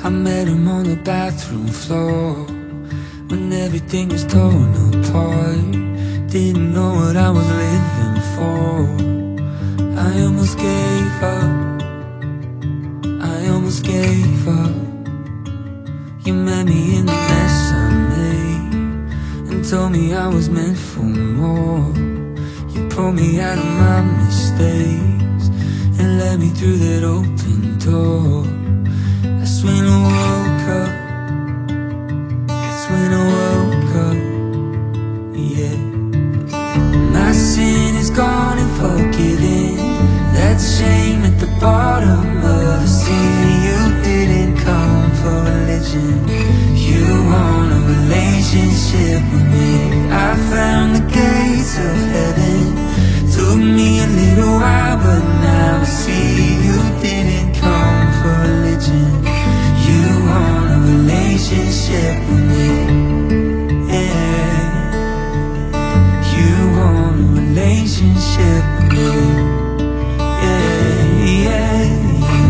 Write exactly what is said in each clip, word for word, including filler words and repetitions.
I met him on the bathroom floor when everything was torn apart. Didn't know what I was living for. I almost gave up, I almost gave up. You met me in the mess I made and told me I was meant for more. You pulled me out of my mistakes and led me through that open door. That's when I woke up, that's when I woke up, yeah. My sin is gone and forgiven, that shame at the bottom of the sea. You didn't come for religion, you want a relationship with me. I found the gates of heaven, took me a little while but now I see. You didn't come for religion, you want a relationship with me, yeah. You want a relationship with me, yeah, yeah, yeah.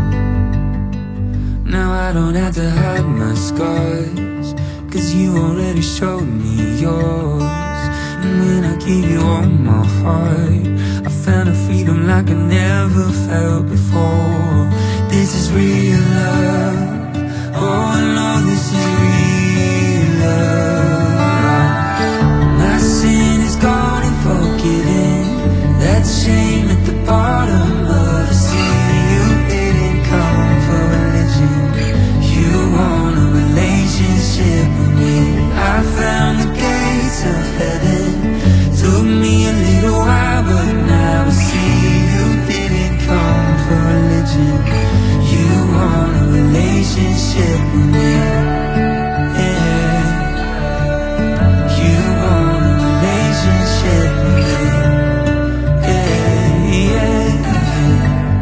Now I don't have to hide my scars, cause you already showed me yours. And when I gave you all my heart, I found a freedom like I never felt before. This is real love, oh no, this is real love. My sin is gone and forgiven, that shame at the bottom of the sea. You didn't come for religion, you want a relationship with me. I found the gates of heaven, took me a little while but now I see. You didn't come for religion, you want a relationship with me, yeah. You want a relationship with me, yeah, yeah, yeah.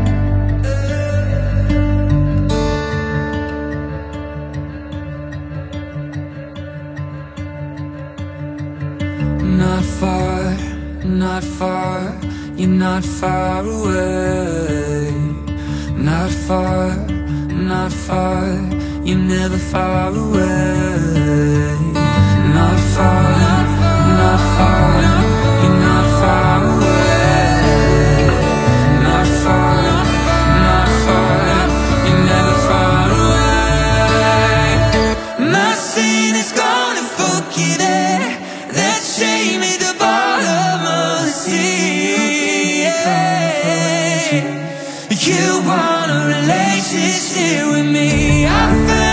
Not far, not far, you're not far away. Not far, not far, you're never far away. Not far, not far, you're not far away. Not far, not far, you're never far away. My sin is gone and forgiven, that shame at the bottom of the sea, yeah. You want a relationship with me, I found